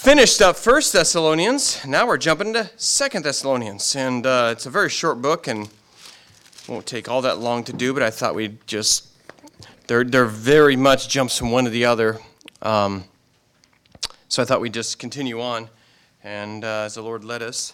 Finished up First Thessalonians. Now we're jumping into Second Thessalonians. And it's a very short book and won't take all that long to do, but I thought we'd just, they're very much jumps from one to the other. So I thought we'd just continue on, and as the Lord led us.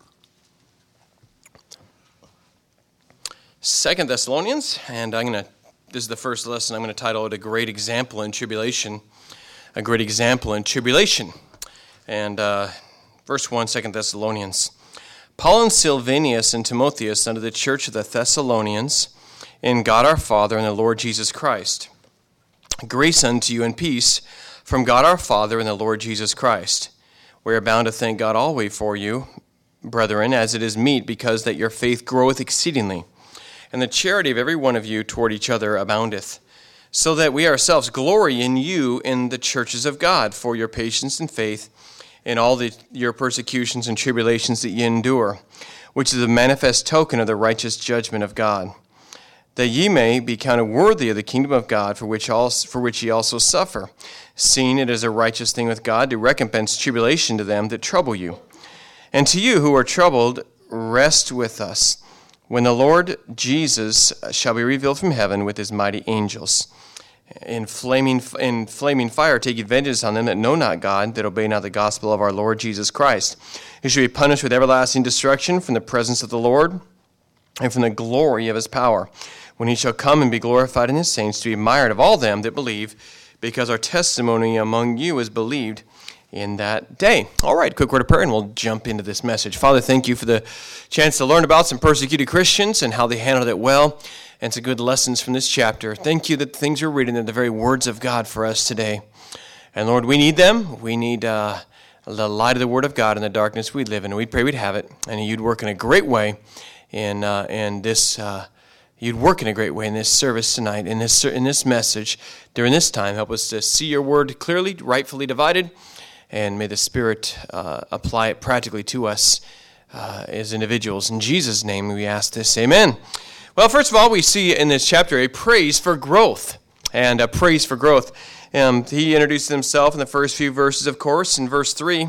Second Thessalonians, and this is the first lesson. I'm going to title it A Great Example in Tribulation. A Great Example in Tribulation. And verse 1, 2 Thessalonians. Paul and Silvanus and Timotheus unto the church of the Thessalonians, in God our Father and the Lord Jesus Christ. Grace unto you and peace from God our Father and the Lord Jesus Christ. We are bound to thank God always for you, brethren, as it is meet, because that your faith groweth exceedingly, and the charity of every one of you toward each other aboundeth, so that we ourselves glory in you in the churches of God for your patience and faith in all your persecutions and tribulations that ye endure, which is a manifest token of the righteous judgment of God, that ye may be counted worthy of the kingdom of God, for which ye also suffer, seeing it is a righteous thing with God to recompense tribulation to them that trouble you. And to you who are troubled, rest with us, when the Lord Jesus shall be revealed from heaven with his mighty angels. In flaming fire taking vengeance on them that know not God, that obey not the gospel of our Lord Jesus Christ, who shall be punished with everlasting destruction from the presence of the Lord and from the glory of his power, when he shall come and be glorified in his saints, to be admired of all them that believe, because our testimony among you is believed in that day. All right, quick word of prayer, and we'll jump into this message. Father, thank you for the chance to learn about some persecuted Christians and how they handled it well, and some good lessons from this chapter. Thank you that the things we're reading are the very words of God for us today. And Lord, we need them. We need the light of the Word of God in the darkness we live in. And we pray we'd have it, and you'd work in a great way in this. You'd work in a great way in this service tonight, in this message during this time. Help us to see your Word clearly, rightfully divided, and may the Spirit apply it practically to us as individuals. In Jesus' name we ask this. Amen. Well, first of all, we see in this chapter a praise for growth, and a praise for growth. He introduces himself in the first few verses, of course. In verse 3,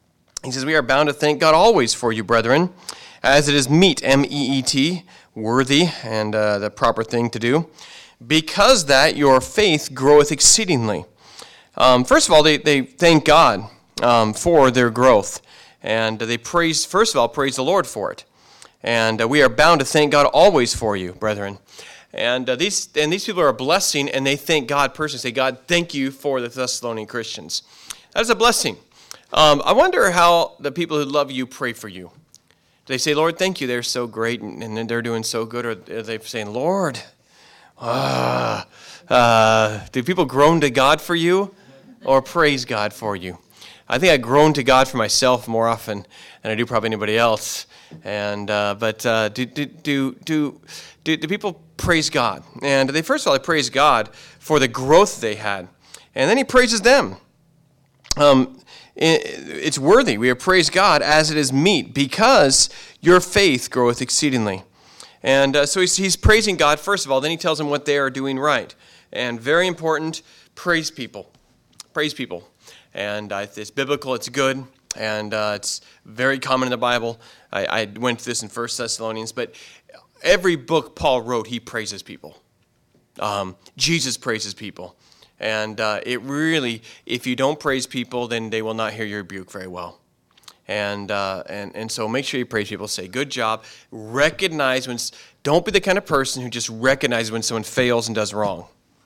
he says, we are bound to thank God always for you, brethren, as it is meet, M-E-E-T, worthy, and the proper thing to do, because that your faith groweth exceedingly. First of all, they thank God for their growth, and they praise the Lord for it. And we are bound to thank God always for you, brethren. And these people are a blessing, and they thank God personally. Say, God, thank you for the Thessalonian Christians. That is a blessing. I wonder how the people who love you pray for you. Do they say, Lord, thank you, they're so great, and they're doing so good? Or are they saying, Lord, do people groan to God for you or praise God for you? I think I groan to God for myself more often than I do probably anybody else. And but do people praise God? And they first of all praise God for the growth they had, and then he praises them. It's worthy. We praise God as it is meet, because your faith groweth exceedingly. And so he's praising God first of all. Then he tells them what they are doing right, and very important, praise people. Praise people. And it's biblical, it's good, and it's very common in the Bible. I went to this in 1 Thessalonians, but every book Paul wrote, he praises people. Jesus praises people. And it really, if you don't praise people, then they will not hear your rebuke very well. And so make sure you praise people. Say, good job. Recognize don't be the kind of person who just recognizes when someone fails and does wrong.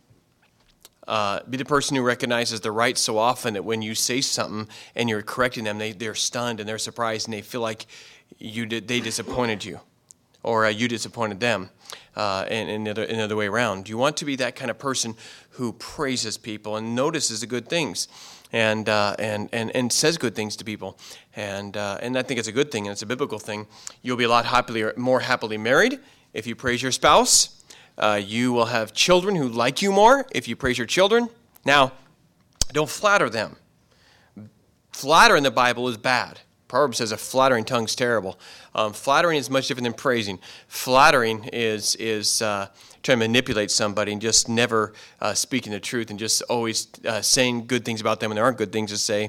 Be the person who recognizes the right so often that when you say something and you're correcting them, they're stunned and they're surprised and they feel like they disappointed you, or you disappointed them, and the other way around. You want to be that kind of person who praises people and notices the good things, and says good things to people, and I think it's a good thing, and it's a biblical thing. You'll be a lot more happily married if you praise your spouse. You will have children who like you more if you praise your children. Now, don't flatter them. Flatter in the Bible is bad. Proverbs says a flattering tongue is terrible. Flattering is much different than praising. Flattering is trying to manipulate somebody and just never speaking the truth and just always saying good things about them when there aren't good things to say.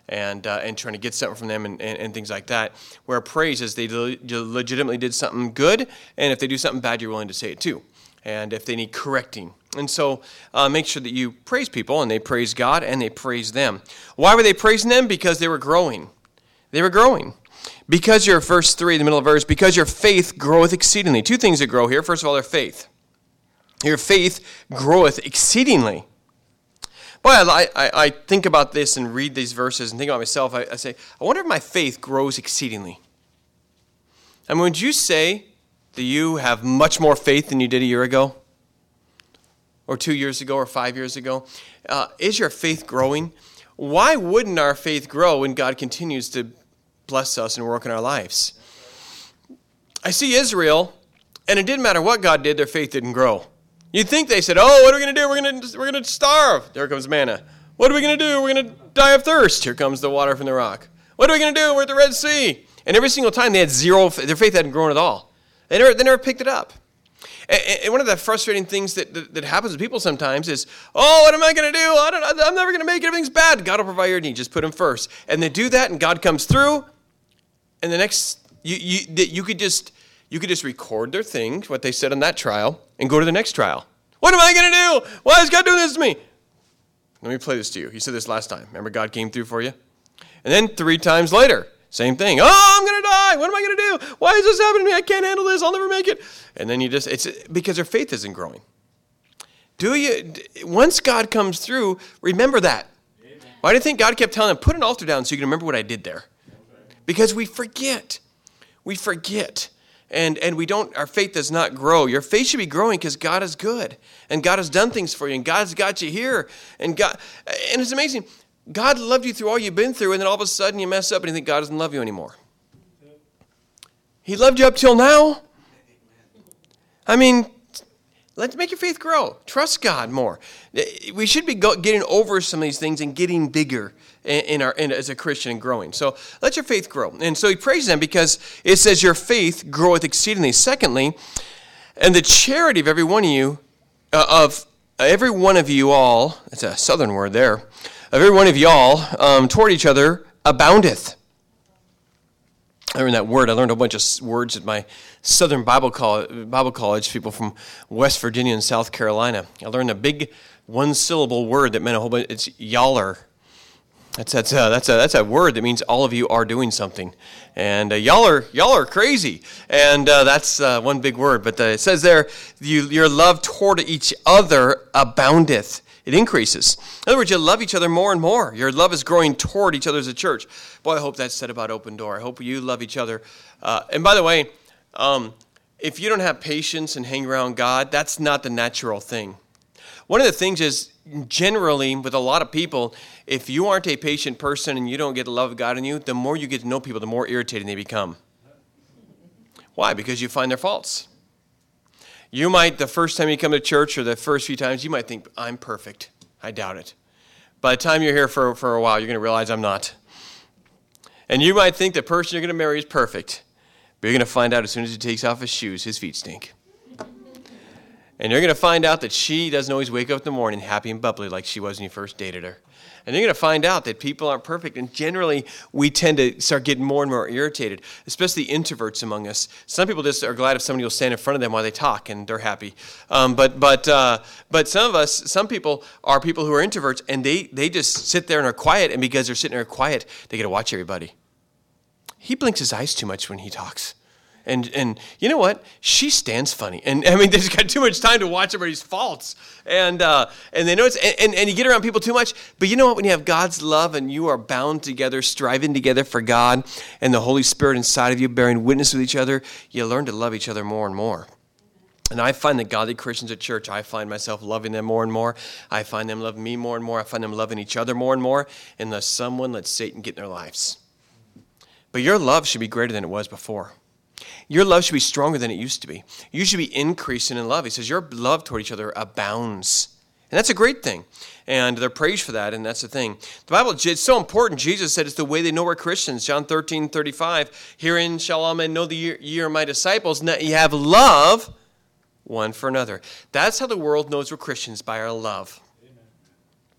and trying to get something from them and things like that. Where praise is they legitimately did something good, and if they do something bad, you're willing to say it too. And if they need correcting. And so make sure that you praise people, and they praise God, and they praise them. Why were they praising them? Because they were growing. They were growing. Because your verse 3, the middle of the verse, because your faith groweth exceedingly. Two things that grow here. First of all, their faith. Your faith groweth exceedingly. Boy, I think about this and read these verses and think about myself. I say, I wonder if my faith grows exceedingly. I mean, would you say that you have much more faith than you did a year ago? Or 2 years ago, or 5 years ago? Is your faith growing? Why wouldn't our faith grow when God continues to bless us and work in our lives? I see Israel, and it didn't matter what God did, their faith didn't grow. You'd think they said, oh, what are we going to do? We're going to starve. There comes manna. What are we going to do? We're going to die of thirst. Here comes the water from the rock. What are we going to do? We're at the Red Sea. And every single time they had zero, their faith hadn't grown at all. They never picked it up. And one of the frustrating things that happens to people sometimes is, oh, what am I going to do? I'm never going to make it. Everything's bad. God will provide your need. Just put him first. And they do that, and God comes through. And the next, you could just record their things, what they said on that trial, and go to the next trial. What am I going to do? Why is God doing this to me? Let me play this to you. He said this last time. Remember, God came through for you? And then 3 times later, same thing. Oh, I'm going to die. What am I going to do? Why is this happening to me? I can't handle this. I'll never make it. And then it's because their faith isn't growing. Once God comes through, remember that. Amen. Why do you think God kept telling them, put an altar down so you can remember what I did there? Because we forget. We forget. And our faith does not grow. Your faith should be growing because God is good. And God has done things for you. And God's got you here. And it's amazing. God loved you through all you've been through, and then all of a sudden you mess up and you think God doesn't love you anymore. He loved you up till now. I mean, let's make your faith grow. Trust God more. We should be getting over some of these things and getting bigger as a Christian and growing. So let your faith grow. And so he praises them because it says your faith groweth exceedingly. Secondly, and the charity of every one of you all, that's a southern word there, of every one of y'all toward each other aboundeth. I learned that word. I learned a bunch of words at my Southern Bible College, people from West Virginia and South Carolina. I learned a big one-syllable word that meant a whole bunch. It's yaller. That's a word that means all of you are doing something. And y'all are crazy. And that's one big word. But it says there, your love toward each other aboundeth. It increases. In other words, you love each other more and more. Your love is growing toward each other as a church. Boy, I hope that's said about Open Door. I hope you love each other. And by the way, if you don't have patience and hang around God, that's not the natural thing. One of the things is, generally, with a lot of people, if you aren't a patient person and you don't get the love of God in you, the more you get to know people, the more irritating they become. Why? Because you find their faults. You might, the first time you come to church or the first few times, you might think, I'm perfect. I doubt it. By the time you're here for a while, you're going to realize I'm not. And you might think the person you're going to marry is perfect. But you're going to find out as soon as he takes off his shoes, his feet stink. And you're going to find out that she doesn't always wake up in the morning happy and bubbly like she was when you first dated her. And you're going to find out that people aren't perfect. And generally, we tend to start getting more and more irritated, especially introverts among us. Some people just are glad if somebody will stand in front of them while they talk, and they're happy. But some people are people who are introverts, and they just sit there and are quiet. And because they're sitting there quiet, they get to watch everybody. He blinks his eyes too much when he talks. And you know what? She stands funny. And I mean, they've got too much time to watch everybody's faults. And they know and you get around people too much. But you know what? When you have God's love and you are bound together, striving together for God, and the Holy Spirit inside of you bearing witness with each other, you learn to love each other more and more. And I find that godly Christians at church, I find myself loving them more and more. I find them loving me more and more. I find them loving each other more and more, unless someone lets Satan get in their lives. But your love should be greater than it was before. Your love should be stronger than it used to be. You should be increasing in love. He says your love toward each other abounds. And that's a great thing. And they're praised for that, and that's the thing. The Bible, it's so important. Jesus said it's the way they know we're Christians. John 13:35, herein shall all men know that ye are my disciples, and that ye have love one for another. That's how the world knows we're Christians, by our love. Amen.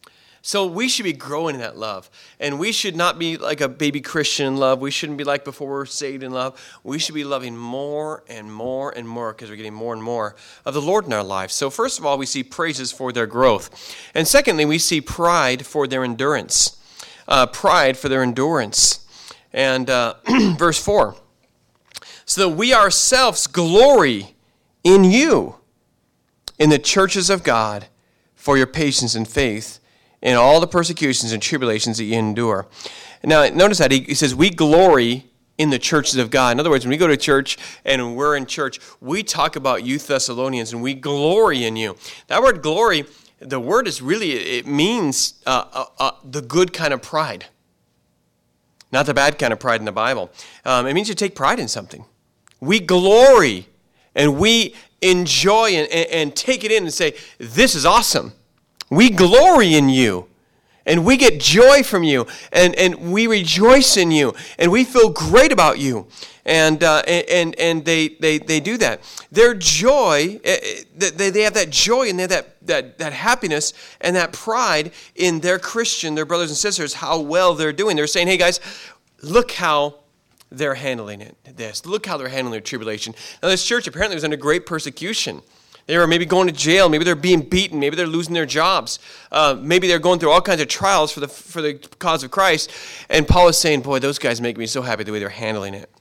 So we should be growing in that love. And we should not be like a baby Christian in love. We shouldn't be like before we're saved in love. We should be loving more and more and more because we're getting more and more of the Lord in our lives. So first of all, we see praises for their growth. And secondly, we see pride for their endurance. Pride for their endurance. And verse 4. So that we ourselves glory in you, in the churches of God, for your patience and faith, in all the persecutions and tribulations that you endure. Now, notice that he says, we glory in the churches of God. In other words, when we go to church and we're in church, we talk about you Thessalonians, and we glory in you. That word glory, the word is really, it means the good kind of pride. Not the bad kind of pride in the Bible. It means you take pride in something. We glory and we enjoy and take it in and say, this is awesome. We glory in you, and we get joy from you, and we rejoice in you, and we feel great about you, and they do that. Their joy, they have that joy and they have that happiness and that pride in their Christian, their brothers and sisters, how well they're doing. They're saying, hey guys, look how they're handling this. Look how they're handling their tribulation. Now this church apparently was under great persecution. They were maybe going to jail. Maybe they're being beaten. Maybe they're losing their jobs. Maybe they're going through all kinds of trials for the cause of Christ. And Paul is saying, boy, those guys make me so happy the way they're handling it.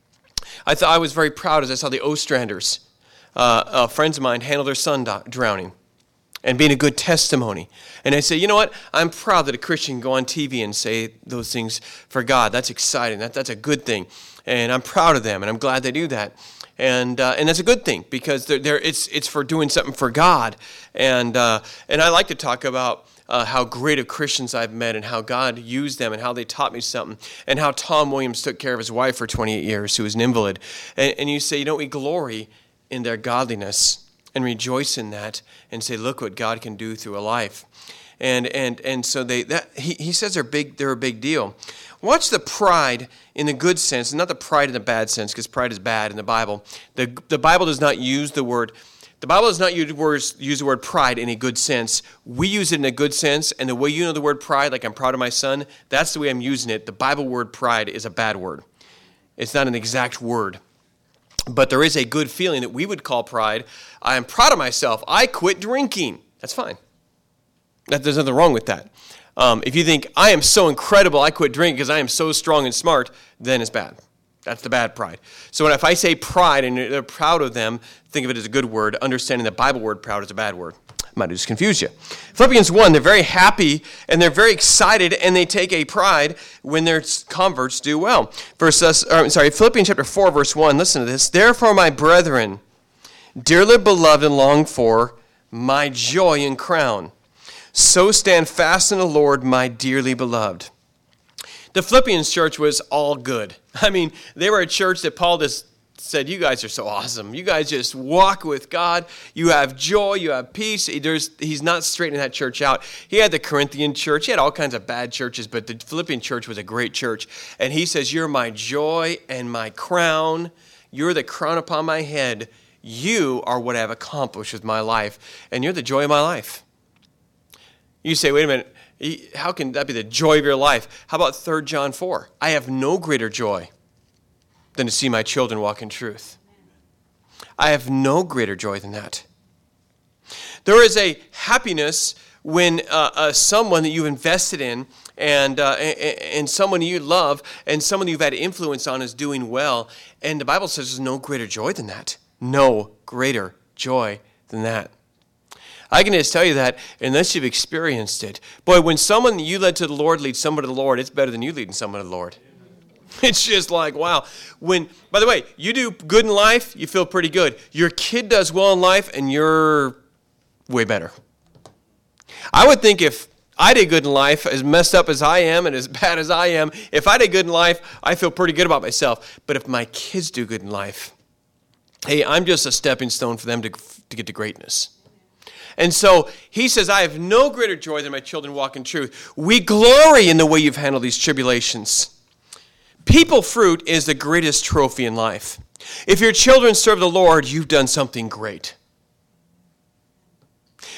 I was very proud as I saw the Ostranders, friends of mine, handle their son drowning and being a good testimony. And I say, you know what? I'm proud that a Christian can go on TV and say those things for God. That's exciting. That's a good thing. And I'm proud of them, and I'm glad they do that. And that's a good thing because it's for doing something for God. And I like to talk about how great of Christians I've met and how God used them and how they taught me something, and how Tom Williams took care of his wife for 28 years, who was an invalid. And you say, we glory in their godliness and rejoice in that and say, look what God can do through a life. And so he says they're a big deal. Watch the pride in the good sense, and not the pride in the bad sense, because pride is bad in the Bible. The Bible does not use the word. The Bible does not use the word pride in a good sense. We use it in a good sense, and the way you know the word pride, like I'm proud of my son, that's the way I'm using it. The Bible word pride is a bad word. It's not an exact word. But there is a good feeling that we would call pride. I am proud of myself. I quit drinking. That's fine. There's nothing wrong with that. If you think, I am so incredible, I quit drinking because I am so strong and smart, then it's bad. That's the bad pride. So if I say pride and they're proud of them, think of it as a good word. Understanding the Bible word proud is a bad word. I might just confuse you. Philippians 1, they're very happy and they're very excited and they take a pride when their converts do well. Philippians chapter 4, verse 1, listen to this. Therefore, my brethren, dearly beloved and longed for, my joy and crown. So stand fast in the Lord, my dearly beloved. The Philippians church was all good. I mean, they were a church that Paul just said, you guys are so awesome. You guys just walk with God. You have joy. You have peace. He's not straightening that church out. He had the Corinthian church. He had all kinds of bad churches, but the Philippian church was a great church. And he says, you're my joy and my crown. You're the crown upon my head. You are what I've accomplished with my life, and you're the joy of my life. You say, wait a minute, how can that be the joy of your life? How about 3 John 4? I have no greater joy than to see my children walk in truth. I have no greater joy than that. There is a happiness when someone that you've invested in and someone you love and someone you've had influence on is doing well. And the Bible says there's no greater joy than that. No greater joy than that. I can just tell you that unless you've experienced it. Boy, when someone you led to the Lord leads someone to the Lord, it's better than you leading someone to the Lord. It's just like, wow. By the way, you do good in life, you feel pretty good. Your kid does well in life, and you're way better. I would think if I did good in life, as messed up as I am and as bad as I am, if I did good in life, I feel pretty good about myself. But if my kids do good in life, hey, I'm just a stepping stone for them to get to greatness. And so he says, I have no greater joy than my children walk in truth. We glory in the way you've handled these tribulations. People fruit is the greatest trophy in life. If your children serve the Lord, you've done something great.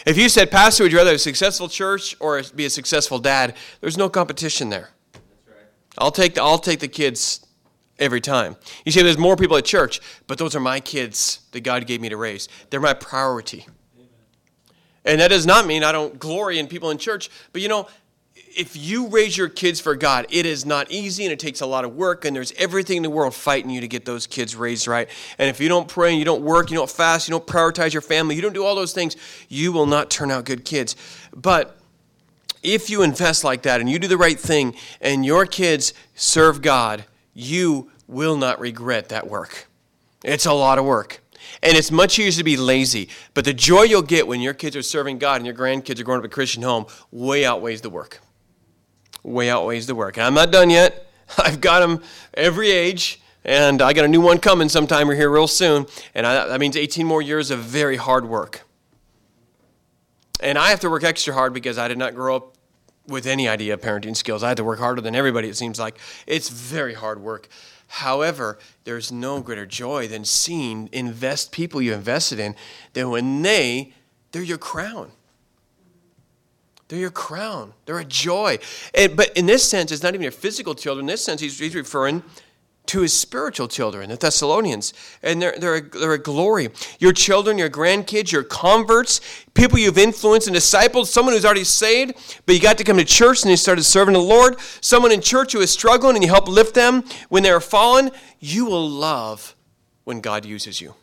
If you said, Pastor, would you rather have a successful church or be a successful dad? There's no competition there. That's right. I'll take the kids every time. You say there's more people at church, but those are my kids that God gave me to raise. They're my priority. Amen. And that does not mean I don't glory in people in church, but if you raise your kids for God, it is not easy and it takes a lot of work, and there's everything in the world fighting you to get those kids raised right. And if you don't pray and you don't work, you don't fast, you don't prioritize your family, you don't do all those things, you will not turn out good kids. But if you invest like that and you do the right thing and your kids serve God, you will not regret that work. It's a lot of work. And it's much easier to be lazy. But the joy you'll get when your kids are serving God and your grandkids are growing up in a Christian home way outweighs the work. Way outweighs the work. And I'm not done yet. I've got them every age, and I got a new one coming sometime here real soon. And that means 18 more years of very hard work. And I have to work extra hard because I did not grow up with any idea of parenting skills. I had to work harder than everybody, it seems like. It's very hard work. However, there's no greater joy than seeing people you invested in, than when they're your crown. They're your crown. They're a joy. But in this sense, it's not even your physical children. In this sense, he's referring to his spiritual children, the Thessalonians. And they're a glory. Your children, your grandkids, your converts, people you've influenced and discipled, someone who's already saved, but you got to come to church and you started serving the Lord, someone in church who is struggling and you help lift them when they're fallen, you will love when God uses you.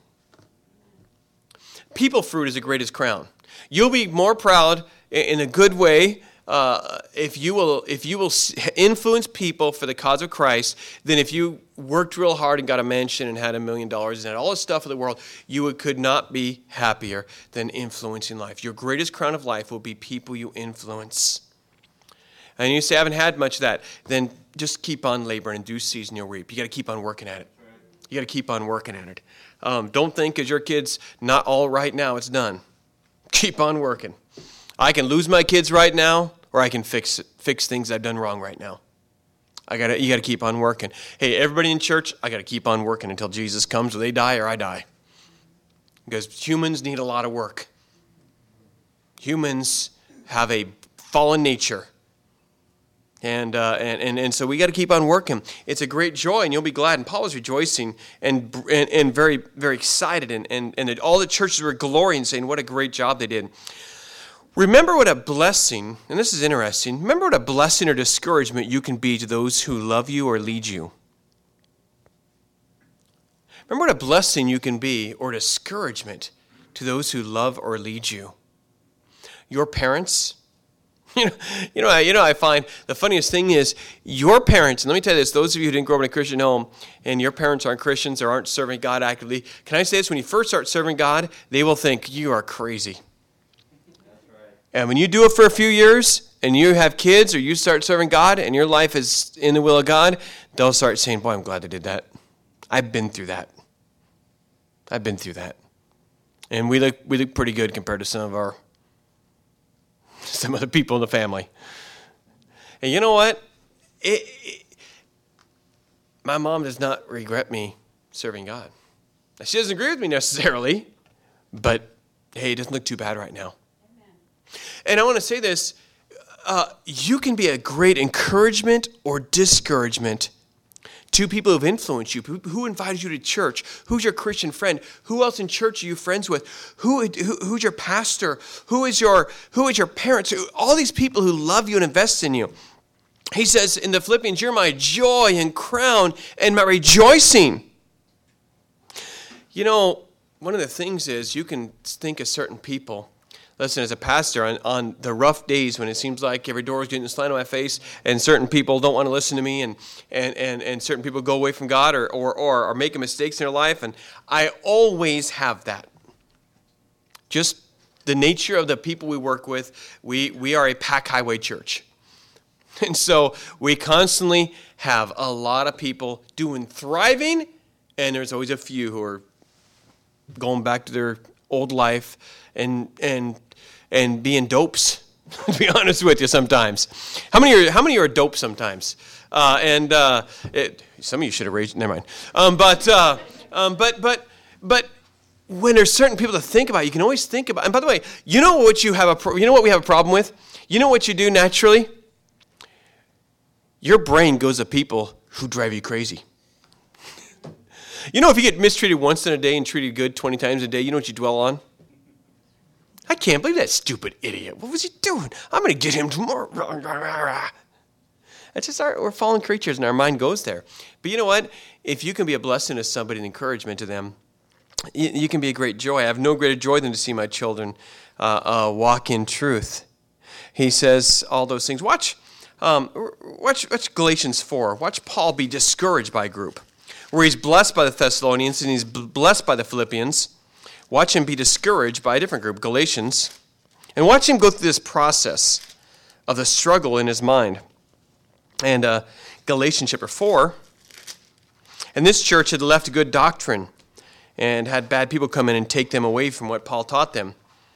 People fruit is the greatest crown. You'll be more proud in a good way if you will influence people for the cause of Christ than if you worked real hard and got a mansion and had $1 million and had all the stuff of the world. You could not be happier than influencing life. Your greatest crown of life will be people you influence. And you say, I haven't had much of that. Then just keep on laboring. In due season you'll reap. You got to keep on working at it. You got to keep on working at it. Don't think because your kid's not all right now, it's done. Keep on working. I can lose my kids right now, or I can fix things I've done wrong right now. You got to keep on working. Hey, everybody in church, I got to keep on working until Jesus comes, or they die, or I die. Because humans need a lot of work. Humans have a fallen nature, and so we got to keep on working. It's a great joy, and you'll be glad. And Paul was rejoicing and very, very excited, and all the churches were glorying, saying what a great job they did. Remember what a blessing, and this is interesting, remember what a blessing or discouragement you can be to those who love you or lead you. Remember what a blessing you can be or discouragement to those who love or lead you. Your parents, I find the funniest thing is your parents, and let me tell you this, those of you who didn't grow up in a Christian home and your parents aren't Christians or aren't serving God actively, can I say this? When you first start serving God, they will think you are crazy. And when you do it for a few years and you have kids or you start serving God and your life is in the will of God, they'll start saying, boy, I'm glad they did that. I've been through that. And we look pretty good compared to some other people in the family. And you know what? My mom does not regret me serving God. She doesn't agree with me necessarily, but hey, it doesn't look too bad right now. And I want to say this, you can be a great encouragement or discouragement to people who've influenced you, who invited you to church, who's your Christian friend, who else in church are you friends with, who's your pastor, who is your parents, all these people who love you and invest in you. He says in the Philippians, you're my joy and crown and my rejoicing. One of the things is you can think of certain people. Listen, as a pastor, on the rough days when it seems like every door is getting slammed in my face and certain people don't want to listen to me and certain people go away from God or are making mistakes in their life, and I always have that. Just the nature of the people we work with, we are a pack highway church. And so we constantly have a lot of people thriving, and there's always a few who are going back to their old life and being dopes, to be honest with you sometimes. How many are dope sometimes? Some of you should have raised, never mind. But when there's certain people to think about, you can always think about. And by the way, you know what we have a problem with? You know what you do naturally? Your brain goes to people who drive you crazy. You know, if you get mistreated once in a day and treated good 20 times a day, you know what you dwell on? I can't believe that stupid idiot. What was he doing? I'm going to get him tomorrow. That's just we're fallen creatures, and our mind goes there. But you know what? If you can be a blessing to somebody, an encouragement to them, you can be a great joy. I have no greater joy than to see my children walk in truth. He says all those things. Watch Galatians 4. Watch Paul be discouraged by a group, where he's blessed by the Thessalonians and he's blessed by the Philippians. Watch him be discouraged by a different group, Galatians, and watch him go through this process of the struggle in his mind. And Galatians chapter 4, and this church had left good doctrine and had bad people come in and take them away from what Paul taught them.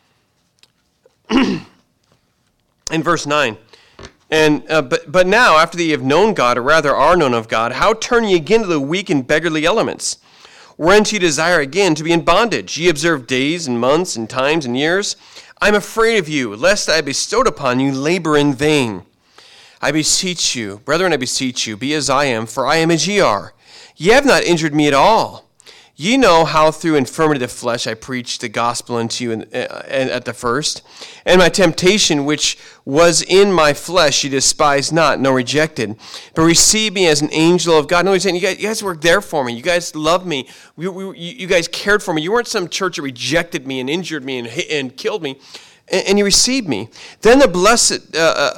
In verse 9, but now, after that ye have known God, or rather are known of God, how turn ye again to the weak and beggarly elements, whereunto ye desire again to be in bondage? Ye observe days and months and times and years. I am afraid of you, lest I bestowed upon you labor in vain. I beseech you, brethren, I beseech you, be as I am, for I am as ye are. Ye have not injured me at all. Ye know how through infirmity of the flesh I preached the gospel unto you at the first. And my temptation which was in my flesh ye despised not, nor rejected, but received me as an angel of God. No, he's saying, you guys were there for me. You guys loved me. You guys cared for me. You weren't some church that rejected me and injured me and killed me. And you received me. Then the blessed...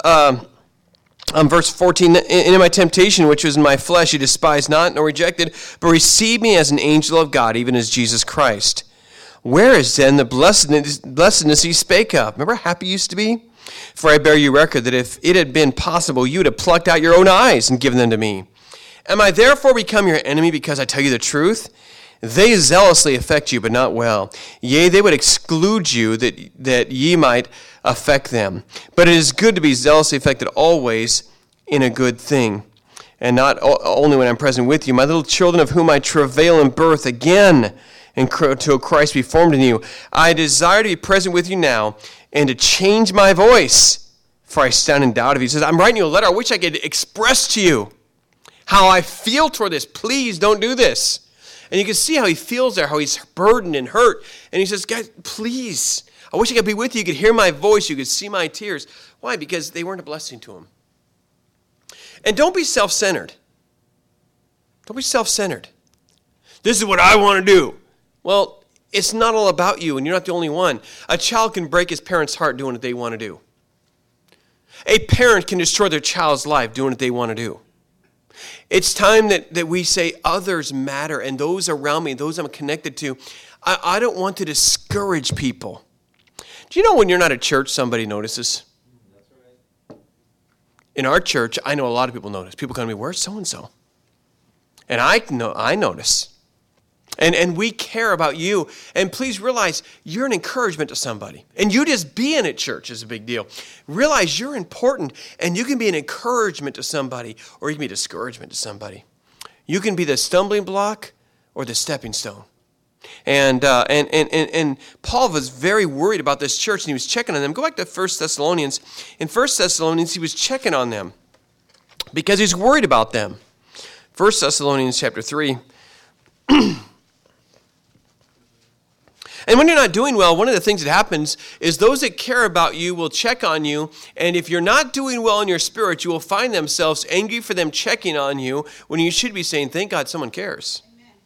verse 14, and in my temptation, which was in my flesh, you despised not, nor rejected, but received me as an angel of God, even as Jesus Christ. Where is then the blessedness he spake of? Remember how happy you used to be? For I bear you record that if it had been possible, you would have plucked out your own eyes and given them to me. Am I therefore become your enemy because I tell you the truth? They zealously affect you, but not well. Yea, they would exclude you that ye might affect them. But it is good to be zealously affected always in a good thing, and not only when I'm present with you. My little children, of whom I travail in birth again, until Christ be formed in you. I desire to be present with you now, and to change my voice, for I stand in doubt of you. He says, I'm writing you a letter. I wish I could express to you how I feel toward this. Please don't do this. And you can see how he feels there, how he's burdened and hurt. And he says, guys, please, I wish I could be with you. You could hear my voice. You could see my tears. Why? Because they weren't a blessing to him. And don't be self-centered. Don't be self-centered. This is what I want to do. Well, it's not all about you, and you're not the only one. A child can break his parent's heart doing what they want to do. A parent can destroy their child's life doing what they want to do. It's time that we say others matter, and those around me, those I'm connected to. I don't want to discourage people. Do you know when you're not at church, somebody notices? That's right. In our church, I know a lot of people notice. People come to me, where's so-and-so? And I notice. And we care about you. And please realize you're an encouragement to somebody. And you just being at church is a big deal. Realize you're important, and you can be an encouragement to somebody, or you can be a discouragement to somebody. You can be the stumbling block or the stepping stone. And Paul was very worried about this church, and he was checking on them. Go back to 1 Thessalonians. In 1 Thessalonians, he was checking on them because he's worried about them. 1 Thessalonians chapter 3. And when you're not doing well, one of the things that happens is those that care about you will check on you. And if you're not doing well in your spirit, you will find themselves angry for them checking on you when you should be saying, thank God someone cares.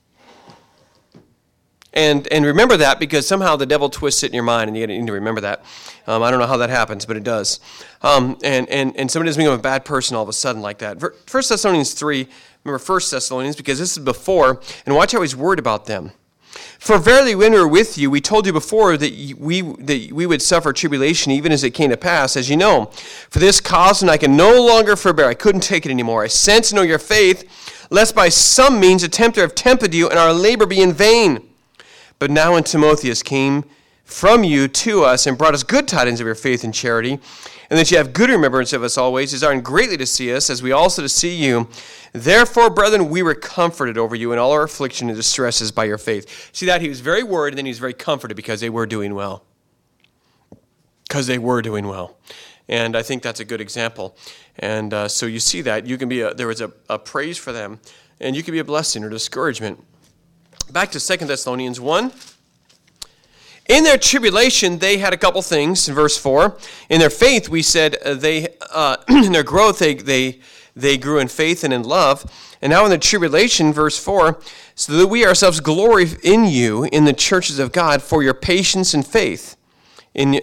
Amen. And remember that, because somehow the devil twists it in your mind, and you need to remember that. I don't know how that happens, but it does. And somebody doesn't become a bad person all of a sudden like that. 1 Thessalonians 3, remember 1 Thessalonians, because this is before, and watch how he's worried about them. For verily when we were with you, we told you before that we would suffer tribulation, even as it came to pass, as you know. For this cause, and I can no longer forbear. I couldn't take it anymore. I sense and know your faith, lest by some means a tempter have tempted you, and our labor be in vain. But now when Timotheus came from you to us, and brought us good tidings of your faith and charity, and that you have good remembrance of us always, desiring greatly to see us, as we also to see you. Therefore, brethren, we were comforted over you in all our affliction and distresses by your faith. See that? He was very worried, and then he was very comforted because they were doing well. Because they were doing well. And I think that's a good example. And so you see that. You can be there was a praise for them, and you can be a blessing or discouragement. Back to 2 Thessalonians 1. In their tribulation, they had a couple things. In verse 4, in their faith, we said in their growth, they grew in faith and in love. And now in the tribulation, verse 4, so that we ourselves glory in you in the churches of God for your patience and faith in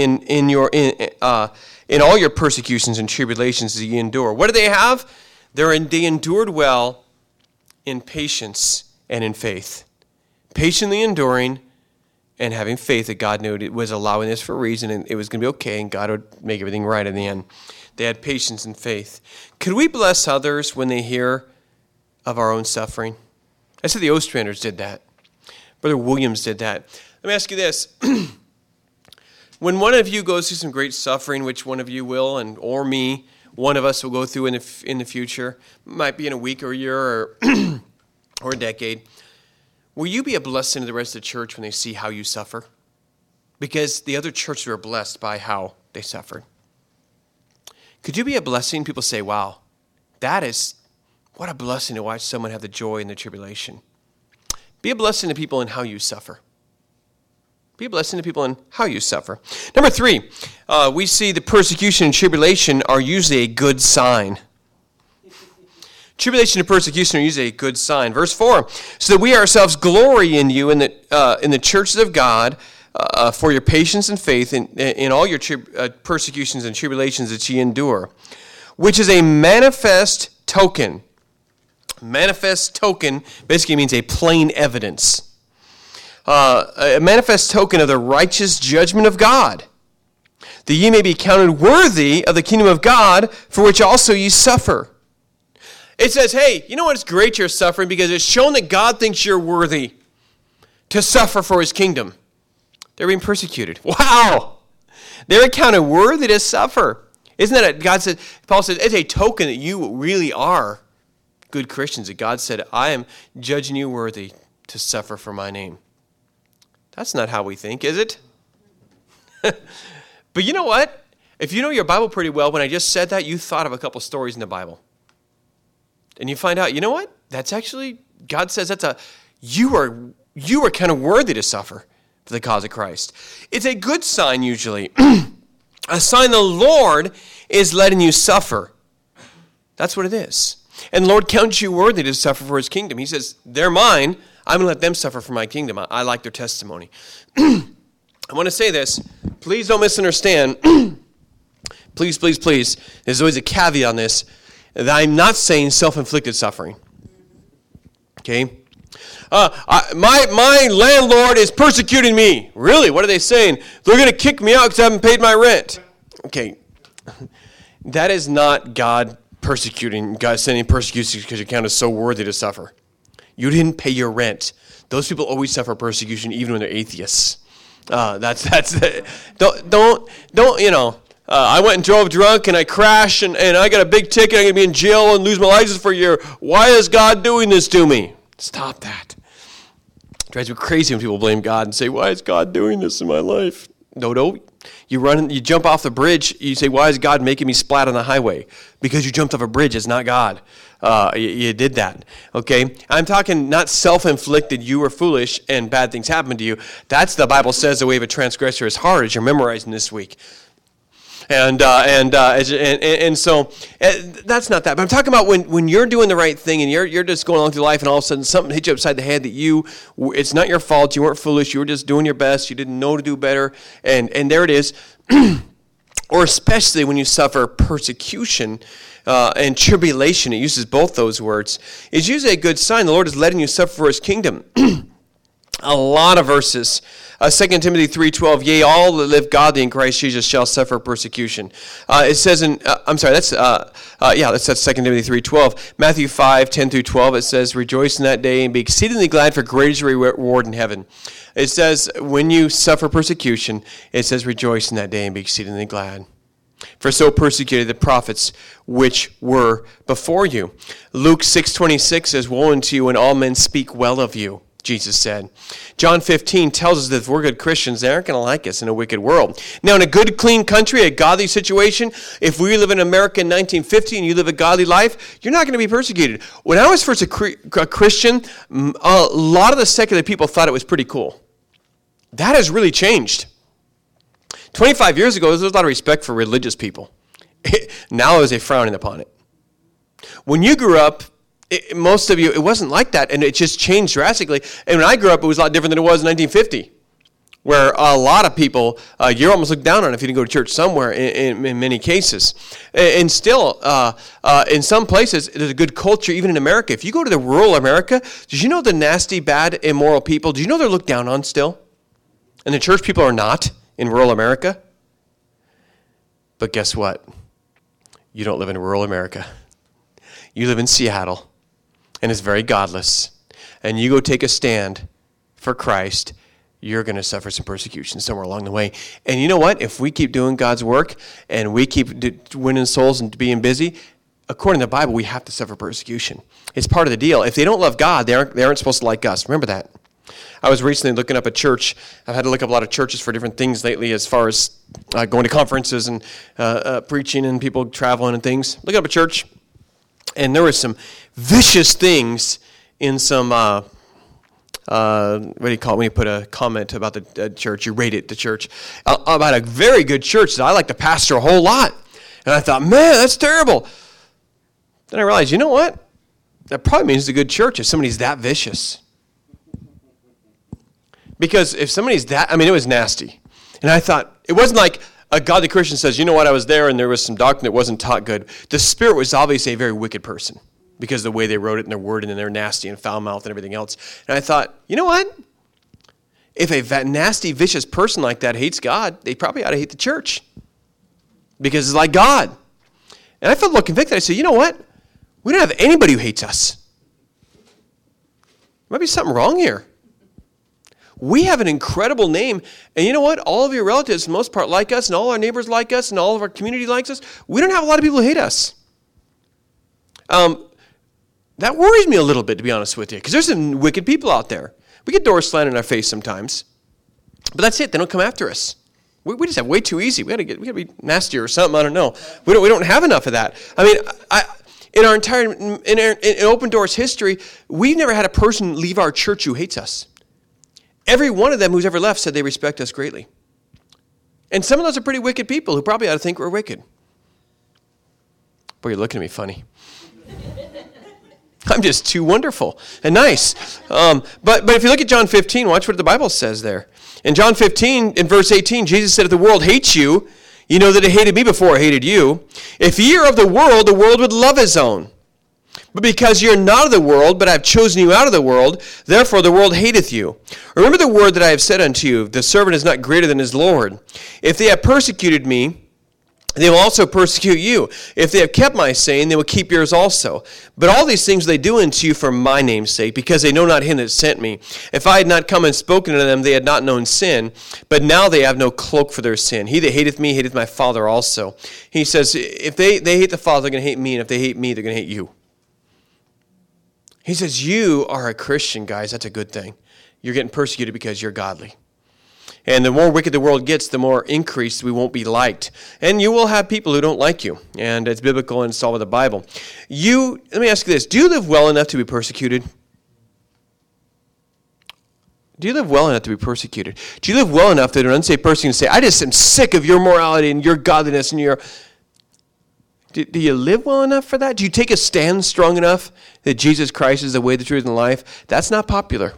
all your persecutions and tribulations that ye endure. What do they have? They endured well in patience and in faith. Patiently enduring and having faith that God knew it was allowing this for a reason, and it was going to be okay, and God would make everything right in the end. They had patience and faith. Could we bless others when they hear of our own suffering? I said the Ostranders did that. Brother Williams did that. Let me ask you this. When one of you goes through some great suffering, which one of you will, or me, one of us will go through in the future, might be in a week or a year or a decade, will you be a blessing to the rest of the church when they see how you suffer? Because the other churches were blessed by how they suffered. Could you be a blessing? People say, wow, what a blessing to watch someone have the joy in the tribulation. Be a blessing to people in how you suffer. Be a blessing to people in how you suffer. Number 3, we see the persecution and tribulation are usually a good sign. Tribulation and persecution are usually a good sign. Verse 4, so that we ourselves glory in you in the churches of God for your patience and faith in all your persecutions and tribulations that ye endure, which is a manifest token. Manifest token basically means a plain evidence. A manifest token of the righteous judgment of God, that ye may be counted worthy of the kingdom of God, for which also ye suffer. It says, hey, you know what? It's great you're suffering because it's shown that God thinks you're worthy to suffer for his kingdom. They're being persecuted. Wow! They're counted worthy to suffer. Isn't that Paul says, it's a token that you really are good Christians, that God said, I am judging you worthy to suffer for my name. That's not how we think, is it? But you know what? If you know your Bible pretty well, when I just said that, you thought of a couple stories in the Bible. And you find out, you know what? That's actually, God says you are kind of worthy to suffer for the cause of Christ. It's a good sign usually. A sign the Lord is letting you suffer. That's what it is. And the Lord counts you worthy to suffer for his kingdom. He says, they're mine. I'm going to let them suffer for my kingdom. I like their testimony. I want to say this. Please don't misunderstand. Please, please, please. There's always a caveat on this. That I'm not saying self-inflicted suffering. Okay? My landlord is persecuting me. Really? What are they saying? They're going to kick me out because I haven't paid my rent. Okay. That is not God sending persecution because your count is so worthy to suffer. You didn't pay your rent. Those people always suffer persecution even when they're atheists. I went and drove drunk and I crashed and I got a big ticket. I'm going to be in jail and lose my license for a year. Why is God doing this to me? Stop that. It drives me crazy when people blame God and say, why is God doing this in my life? No. You jump off the bridge. You say, why is God making me splat on the highway? Because you jumped off a bridge. It's not God. You did that. Okay? I'm talking not self-inflicted, you were foolish and bad things happened to you. That's the Bible says the way of a transgressor is hard, as you're memorizing this week. And so that's not that. But I'm talking about when you're doing the right thing and you're just going along through life and all of a sudden something hits you upside the head that it's not your fault. You weren't foolish. You were just doing your best. You didn't know to do better. And there it is. Or especially when you suffer persecution and tribulation. It uses both those words. It's usually a good sign. The Lord is letting you suffer for his kingdom. A lot of verses. 2 Timothy 3:12, yea, all that live godly in Christ Jesus shall suffer persecution. It says that's 2 Timothy 3:12. Matthew 5:10-12, it says, rejoice in that day and be exceedingly glad, for great is your reward in heaven. It says, when you suffer persecution, it says, rejoice in that day and be exceedingly glad. For so persecuted the prophets which were before you. Luke 6:26 says, Woe unto you when all men speak well of you, Jesus said. John 15 tells us that if we're good Christians, they aren't going to like us in a wicked world. Now, in a good, clean country, a godly situation, if we live in America in 1950 and you live a godly life, you're not going to be persecuted. When I was first a Christian, a lot of the secular people thought it was pretty cool. That has really changed. 25 years ago, there was a lot of respect for religious people. Now there's a frowning upon it. When you grew up, most of you, it wasn't like that, and it just changed drastically. And when I grew up, it was a lot different than it was in 1950, where a lot of people, you're almost looked down on if you didn't go to church somewhere in many cases. And still, in some places, there's a good culture, even in America. If you go to the rural America, did you know the nasty, bad, immoral people, do you know they're looked down on still? And the church people are not in rural America. But guess what? You don't live in rural America. You live in Seattle, and it's very godless. And you go take a stand for Christ, you're going to suffer some persecution somewhere along the way. And you know what? If we keep doing God's work, and we keep winning souls and being busy, according to the Bible, we have to suffer persecution. It's part of the deal. If they don't love God, they aren't supposed to like us. Remember that. I was recently looking up a church. I've had to look up a lot of churches for different things lately as far as going to conferences and preaching and people traveling and things. Looking up a church, and there were some vicious things in some, what do you call it when you put a comment about the church? You rate it, the church. About a very good church that I like to pastor a whole lot. And I thought, man, that's terrible. Then I realized, you know what? That probably means it's a good church if somebody's that vicious. Because if somebody's that, it was nasty. And I thought, it wasn't like a godly Christian says, you know what, I was there and there was some doctrine that wasn't taught good. The spirit was obviously a very wicked person because of the way they wrote it in their word and they're nasty and foul-mouthed and everything else. And I thought, you know what? If a nasty, vicious person like that hates God, they probably ought to hate the church because it's like God. And I felt a little convicted. I said, you know what? We don't have anybody who hates us. There might be something wrong here. We have an incredible name, and you know what? All of your relatives, for the most part, like us, and all our neighbors like us, and all of our community likes us. We don't have a lot of people who hate us. That worries me a little bit, to be honest with you, because there's some wicked people out there. We get doors slammed in our face sometimes, but that's it. They don't come after us. We just have way too easy. We got to be nastier or something. I don't know. We don't have enough of that. In our entire in Open Doors history, we've never had a person leave our church who hates us. Every one of them who's ever left said they respect us greatly. And some of those are pretty wicked people who probably ought to think we're wicked. Boy, you're looking at me funny. I'm just too wonderful and nice. But if you look at John 15, watch what the Bible says there. In John 15, in verse 18, Jesus said, if the world hates you, you know that it hated me before it hated you. If ye are of the world would love his own. But because you're not of the world, but I have chosen you out of the world, therefore the world hateth you. Remember the word that I have said unto you, the servant is not greater than his Lord. If they have persecuted me, they will also persecute you. If they have kept my saying, they will keep yours also. But all these things they do unto you for my name's sake, because they know not him that sent me. If I had not come and spoken to them, they had not known sin. But now they have no cloak for their sin. He that hateth me, hateth my Father also. He says, if they hate the Father, they're going to hate me. And if they hate me, they're going to hate you. He says, you are a Christian, guys. That's a good thing. You're getting persecuted because you're godly. And the more wicked the world gets, the more increased we won't be liked. And you will have people who don't like you. And it's biblical and it's all with the Bible. Let me ask you this. Do you live well enough to be persecuted? Do you live well enough to be persecuted? Do you live well enough that an unsaved person can say, I just am sick of your morality and your godliness and your... Do you live well enough for that? Do you take a stand strong enough that Jesus Christ is the way, the truth, and the life? That's not popular.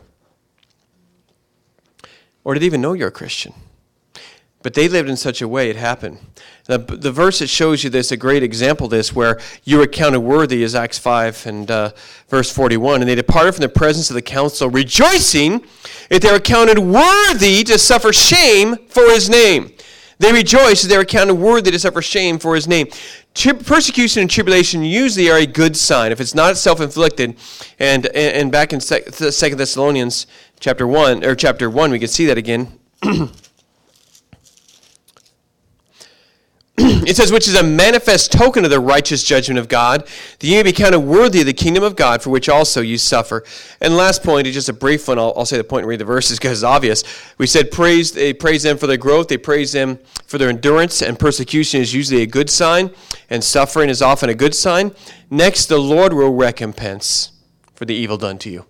Or do they even know you're a Christian? But they lived in such a way it happened. The verse that shows you this, a great example of this, where you were counted worthy, is Acts 5 and verse 41. And they departed from the presence of the council, rejoicing that they were counted worthy to suffer shame for his name. They rejoiced that they were counted worthy to suffer shame for his name. Persecution and tribulation usually are a good sign if it's not self-inflicted. And back in 2 Thessalonians chapter 1, we can see that again. It says, which is a manifest token of the righteous judgment of God, that you may be counted worthy of the kingdom of God, for which also you suffer. And last point is just a brief one. I'll say the point and read the verses because it's obvious. We said they praise them for their growth. They praise them for their endurance, and persecution is usually a good sign, and suffering is often a good sign. Next, the Lord will recompense for the evil done to you.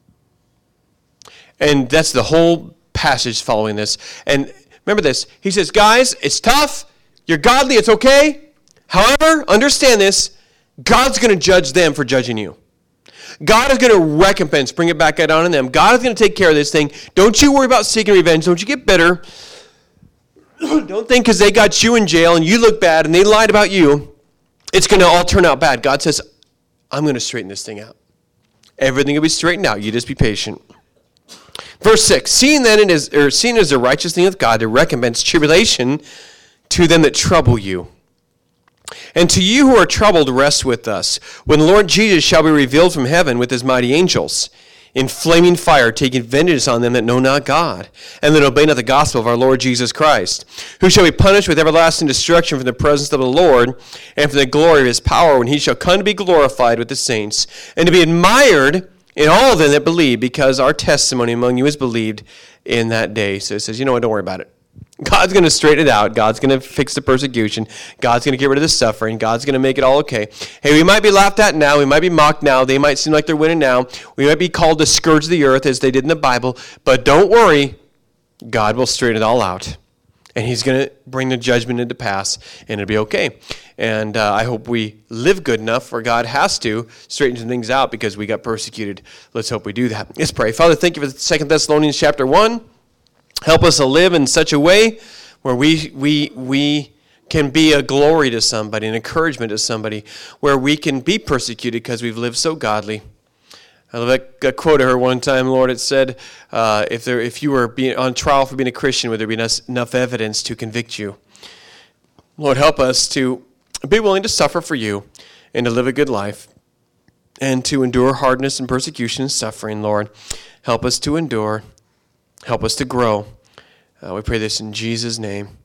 And that's the whole passage following this. And remember this. He says, guys, it's tough. You're godly, it's okay. However, understand this, God's going to judge them for judging you. God is going to recompense, bring it back out on them. God is going to take care of this thing. Don't you worry about seeking revenge. Don't you get bitter. Don't think because they got you in jail and you look bad and they lied about you, it's going to all turn out bad. God says, I'm going to straighten this thing out. Everything will be straightened out. You just be patient. Verse 6, seeing as the righteous thing of God to recompense tribulation to them that trouble you. And to you who are troubled, rest with us, when the Lord Jesus shall be revealed from heaven with his mighty angels, in flaming fire, taking vengeance on them that know not God, and that obey not the gospel of our Lord Jesus Christ, who shall be punished with everlasting destruction from the presence of the Lord, and from the glory of his power, when he shall come to be glorified with the saints, and to be admired in all of them that believe, because our testimony among you is believed in that day. So it says, you know what, don't worry about it. God's going to straighten it out. God's going to fix the persecution. God's going to get rid of the suffering. God's going to make it all okay. Hey, we might be laughed at now. We might be mocked now. They might seem like they're winning now. We might be called to scourge the earth as they did in the Bible. But don't worry. God will straighten it all out. And he's going to bring the judgment into pass, and it'll be okay. And I hope we live good enough where God has to straighten some things out because we got persecuted. Let's hope we do that. Let's pray. Father, thank you for 2 Thessalonians chapter 1. Help us to live in such a way where we can be a glory to somebody, an encouragement to somebody, where we can be persecuted because we've lived so godly. I love that quote I heard one time, Lord. It said, if you were being on trial for being a Christian, would there be enough evidence to convict you? Lord, help us to be willing to suffer for you and to live a good life and to endure hardness and persecution and suffering, Lord. Help us to endure. Help us to grow. We pray this in Jesus' name.